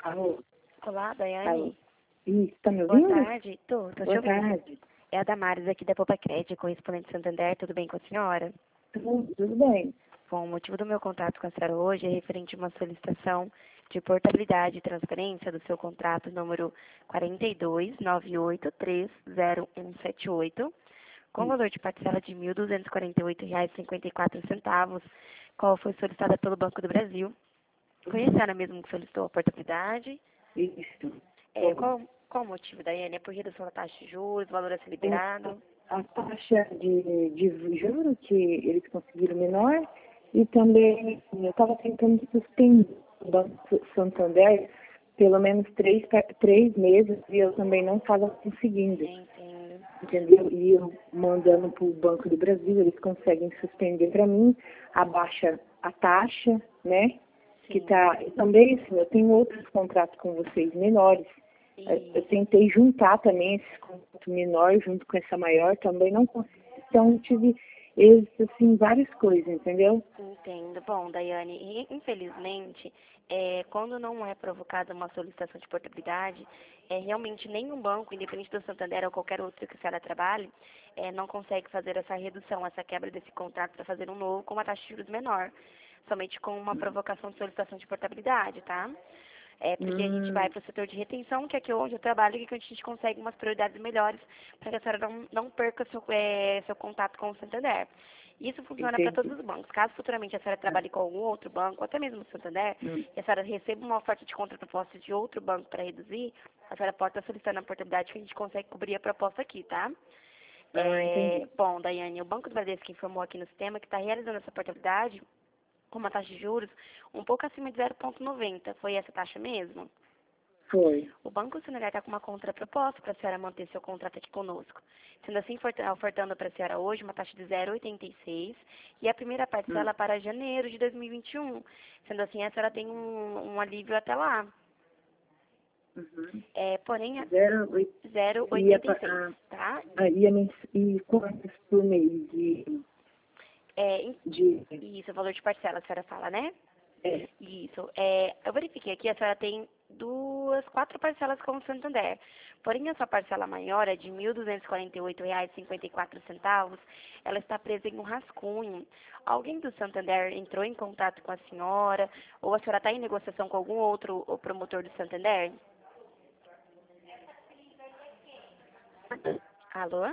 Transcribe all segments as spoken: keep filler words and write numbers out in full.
Alô? Olá, Alô? Daiane. Isso, tá me Boa ouvindo? tarde. Tô, tô te Boa ouvindo. tarde. É a Damares aqui da Poupa Crédito, correspondente Santander. Tudo bem com a senhora? Tudo, tudo bem. Bom, o motivo do meu contato com a senhora hoje é referente a uma solicitação de portabilidade e transferência do seu contrato número quatro dois nove oito três zero um sete oito, com Isso. valor de parcela de mil duzentos e quarenta e oito reais e cinquenta e quatro centavos, qual foi solicitada pelo Banco do Brasil. Foi a senhora mesmo que solicitou a portabilidade? Isso. É, Foi. qual, qual o motivo, Daiane? É por redução da taxa de juros, valor a ser É, liberado? A, a taxa de, de juros que eles conseguiram menor e também eu estava tentando suspender o Banco Santander pelo menos três, pe- três meses e eu também não estava conseguindo, Entendo. entendeu? E eu mandando para o Banco do Brasil, eles conseguem suspender para mim, abaixa a taxa, né? Que Sim. tá, e também, assim, eu tenho outros contratos com vocês menores. Eu eu E, tentei juntar também esse contrato menor junto com essa maior, também não consegui. Então, tive êxito, assim, várias coisas, entendeu? entendo. Bom, Daiane, i- infelizmente, é, quando não é provocada uma solicitação de portabilidade, é, realmente nenhum banco, independente do Santander ou qualquer outro que a senhora trabalhe, é, não consegue fazer essa redução, essa quebra desse contrato para fazer um novo com uma taxa de juros menor, somente com uma provocação de solicitação de portabilidade, tá? É porque a gente vai Hum, para o setor de retenção, que é aqui onde eu trabalho, e que a gente consegue umas prioridades melhores para que a senhora não, não perca seu, é, seu contato com o Santander. Isso funciona para todos entendi. os bancos. Caso futuramente a senhora trabalhe com algum outro banco, até mesmo o Santander, Hum, e a senhora receba uma oferta de contraproposta de outro banco para reduzir, a senhora pode estar solicitando a portabilidade que a gente consegue cobrir a proposta aqui, tá? ah, É, entendi. bom, Daiane, o Banco do Bradesco informou aqui no sistema que está realizando essa portabilidade com uma taxa de juros um pouco acima de zero vírgula noventa. Foi essa taxa mesmo? Foi. O Banco Sinorar está com uma contraproposta para a senhora manter seu contrato aqui conosco. Sendo assim, oferta- ofertando para a senhora hoje uma taxa de zero vírgula oitenta e seis e a primeira Hum, parcela para janeiro de dois mil e vinte e um. Sendo assim, a senhora tem um, um alívio até lá. uhum. É, porém, a Zero, oito, zero vírgula e, a, oitenta e pa- seis, a, tá? a, e, a, mens- e quantos por mês de, É, em- de isso, o valor de parcela, a senhora fala, né? é, Isso. É, eu verifiquei aqui, a senhora tem duas, quatro parcelas com o Santander. Porém, a sua parcela maior é de mil duzentos e quarenta e oito reais e cinquenta e quatro centavos. Ela está presa em um rascunho. Alguém do Santander entrou em contato com a senhora? Ou a senhora está em negociação com algum outro o promotor do Santander? Alô?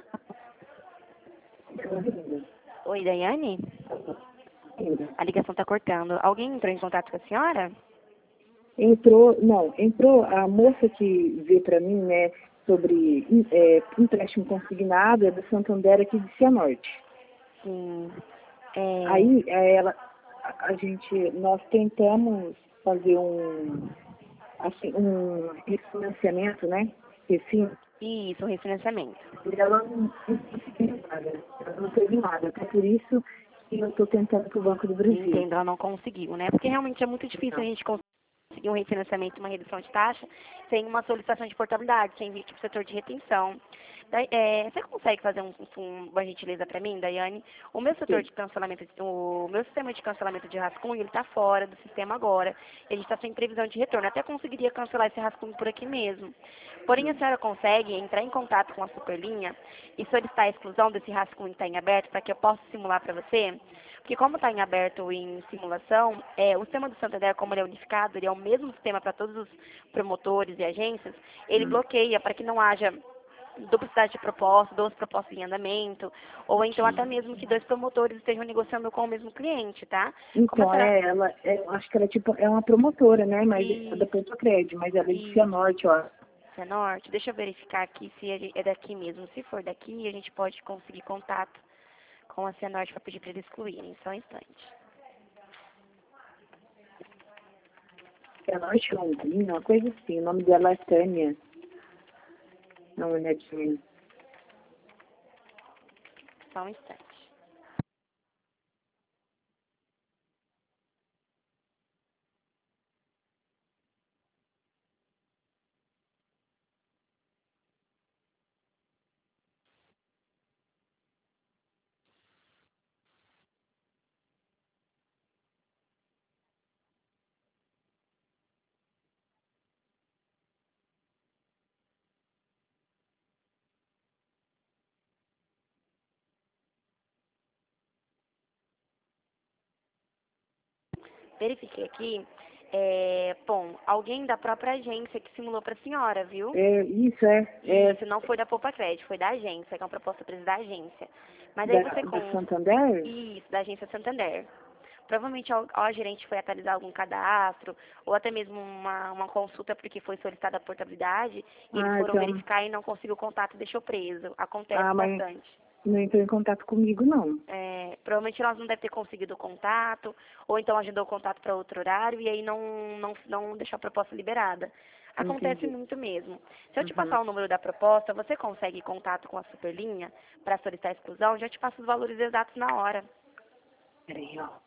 Oi, Daiane? A ligação está cortando. Alguém entrou em contato com a senhora? entrou, não, entrou a moça que veio para mim, né, sobre é, empréstimo consignado, é do Santander aqui de Cianorte. Sim. É, Aí é, ela, a, a gente, nós tentamos fazer um, assim, um refinanciamento, né, assim, isso, um refinanciamento. e ela não, não conseguiu nada, ela não teve nada, até por isso que eu estou tentando para o Banco do Brasil. Entendo, ela não conseguiu, né? Porque realmente é muito difícil a Não. gente conseguir um refinanciamento, uma redução de taxa, sem uma solicitação de portabilidade, sem vir para o setor de retenção. Daí, é, você consegue fazer um, um- uma gentileza para mim, Daiane? O meu setor Sim. de cancelamento, o meu sistema de cancelamento de rascunho, ele está fora do sistema agora. Ele está sem previsão de retorno. Até conseguiria cancelar esse rascunho por aqui mesmo. Porém, a senhora consegue entrar em contato com a Superlinha e solicitar a exclusão desse rascunho que está em aberto para que eu possa simular para você? Porque como está em aberto em simulação, é, o sistema do Santander, como ele é unificado, ele é o mesmo sistema para todos os promotores e agências, ele Hum, bloqueia para que não haja duplicidade de proposta, duas propostas em andamento, ou então até sim. mesmo que dois promotores estejam negociando com o mesmo cliente, tá? Como a Então, senhora... é, ela, é, eu acho que ela é tipo, é uma promotora, né? Mas é da Isso, Porto Crédito, mas ela é de isso, Cianorte, ó. Cianorte, deixa eu verificar aqui se é é daqui mesmo. Se for daqui, a gente pode conseguir contato com a Cianorte para pedir para eles excluírem, só um instante. Cianorte Londrina, uma coisa assim. O nome dela é Tânia. Não, é de... Só um instante. Verifiquei aqui. É, bom, alguém da própria agência que simulou para a senhora, viu? É, isso é, é Isso, não foi da Poupa Crédito, foi da agência, que é uma proposta presa da agência. Mas aí da, você da com... Santander? Isso, da agência Santander. Provavelmente o, o gerente foi atualizar algum cadastro, ou até mesmo uma, uma consulta porque foi solicitada a portabilidade, e eles Ah, foram então, verificar e não conseguiu o contato e deixou preso. Acontece ah, mas bastante. não entrou em contato comigo, não. É, provavelmente nós não deve ter conseguido o contato, ou então agendou o contato para outro horário e aí não, não, não deixou a proposta liberada. Acontece Entendi. muito mesmo. Se eu te Uhum. passar o número da proposta, você consegue contato com a Superlinha para solicitar a exclusão, já te passo os valores exatos na hora. Peraí, ó.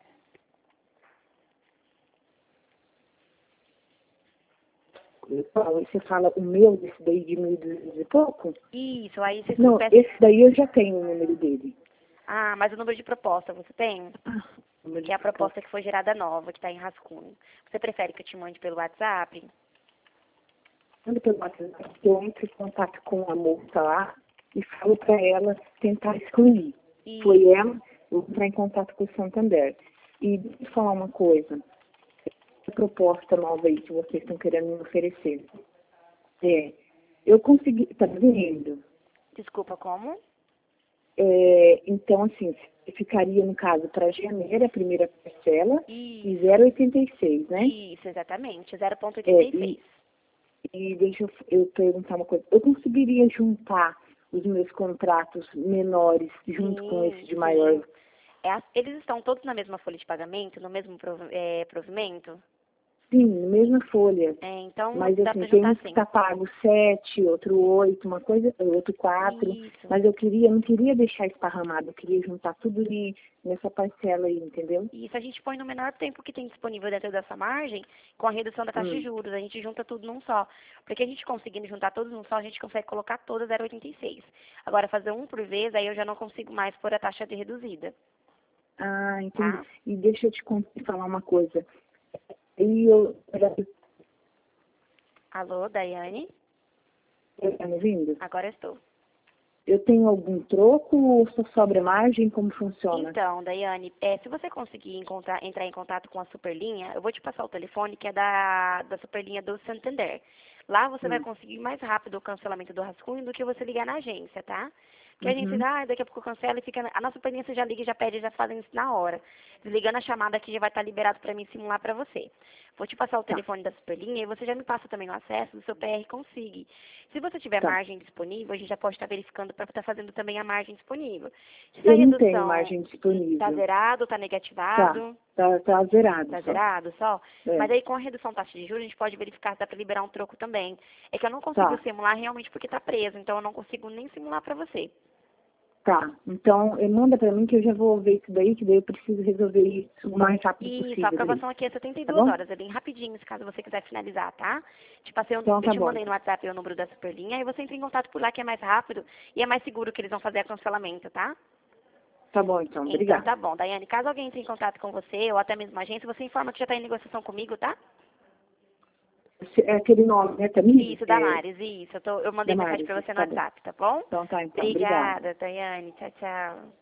Qual? Você fala o meu, desse daí de mil e duzentos e pouco? Isso, aí você Não, peça... esse daí eu já tenho o número dele. Ah, mas o número de proposta você tem? Ah, número Que de é a proposta. proposta que foi gerada nova, que está em rascunho. Você prefere que eu te mande pelo WhatsApp? Manda pelo WhatsApp, eu entro em contato com a moça lá e falo para ela tentar excluir. E... Foi ela, eu vou entrar em contato com o Santander. E deixa eu falar uma coisa. A proposta nova aí que vocês estão querendo me oferecer. É, eu consegui, tá vendo? Desculpa, como? É, então, assim, ficaria, no caso, para janeiro, a primeira parcela, e Isso. zero vírgula oitenta e seis, né? Isso, exatamente, zero vírgula É, oitenta e seis. e, e deixa eu, eu perguntar uma coisa. Eu conseguiria juntar os meus contratos menores junto com esse Sim, de sim. maior? É, a- eles estão todos na mesma folha de pagamento, no mesmo prov- é, provimento? Sim, mesma folha. É, então, Mas, dá assim, pra tem juntar uns que sim. está pago sete, outro oito, uma coisa, outro quatro. Isso. Mas eu queria, não queria deixar esparramado, eu queria juntar tudo ali nessa parcela aí, entendeu? Isso a gente põe no menor tempo que tem disponível dentro dessa margem, com a redução da taxa de Hum. juros. A gente junta tudo num só. Porque a gente conseguindo juntar todos num só, a gente consegue colocar todas zero vírgula oitenta e seis. Agora, fazer um por vez, aí eu já não consigo mais pôr a taxa de reduzida, Ah, entendi. tá? E deixa eu te con- falar uma coisa. E eu, Alô, Daiane? tá me ouvindo? Agora estou. Eu tenho algum troco ou só sobra margem? Como funciona? Então, Daiane, é, se você conseguir encontrar- entrar em contato com a Superlinha, eu vou te passar o telefone que é da, da Superlinha do Santander. Lá você vai Hum. conseguir mais rápido o cancelamento do rascunho do que você ligar na agência, tá? Porque a gente, Uhum. ah, daqui a pouco cancela e fica... A nossa Superlinha você já liga e já pede, já fazem isso na hora. Desligando a chamada aqui já vai estar liberado para mim simular para você. Vou te passar o Tá, telefone da Superlinha e você já me passa também o acesso do seu P R Consigue. Se você tiver tá. margem disponível, a gente já pode estar verificando para estar fazendo também a margem disponível. Se a Eu não tenho redução margem está disponível. zerado, está Tá, negativado, tá, tá zerado está só. zerado só, É, mas aí com a redução da taxa de juros a gente pode verificar se dá para liberar um troco também. É que eu não consigo tá, simular realmente porque está preso, então eu não consigo nem simular para você. tá. Então, eh, manda pra mim que eu já vou ver isso daí, que daí eu preciso resolver isso o mais rápido Isso, a possível daí. aprovação aqui é setenta e Tá duas bom? horas, é bem rapidinho, se caso você quiser finalizar, tá? Te passei, o- Então eu tá te bom. mandei no WhatsApp o número da Superlinha, aí você entra em contato por lá que é mais rápido e é mais seguro que eles vão fazer a cancelamento, tá? Tá bom então, Então obrigada. tá bom, Daiane, caso alguém entre em contato com você ou até mesmo a agência, você informa que já está em negociação comigo, tá? Se- É aquele nome, né, Tamires? Isso, É, Damares, isso. Eu, tô, eu mandei mensagem Damares, pra isso, você no tá bom. WhatsApp, tá bom? Então tá, então, obrigada. Obrigada, Daiane. Tchau, tchau.